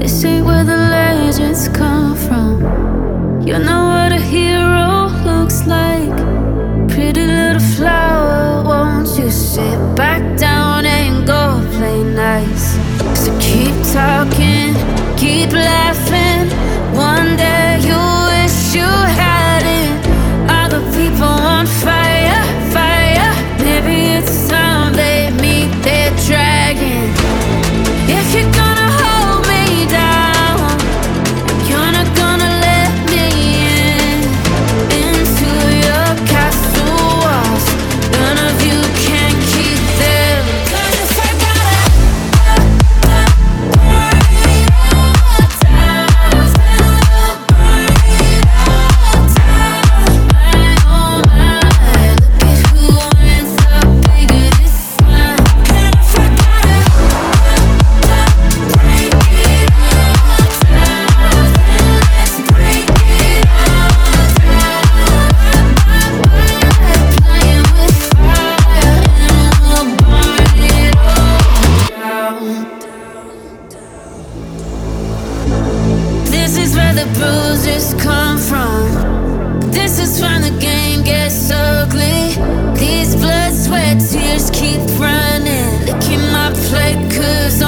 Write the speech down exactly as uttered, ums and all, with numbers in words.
This ain't where the legends come from. You know what a hero looks like. Pretty little flower, won't you sit back down and go play nice? So keep talking, keep laughing. One day you wish you had it. All the people on fire, fire. Maybe it's time they meet their dragon. If you're gonna hold me down, you're not gonna let me in. Into your castle walls, none of you can keep them. 'Cause if I gotta burn it all down, then we'll burn it all down. My oh my, look at who ends up bigger this time. And if I gotta break it all down, then let's break it all down. Playing with fire, and we'll burn it all down. This is where the bruises come from. This is when the game gets ugly. These blood, sweat, tears keep running. Licking my plate 'cause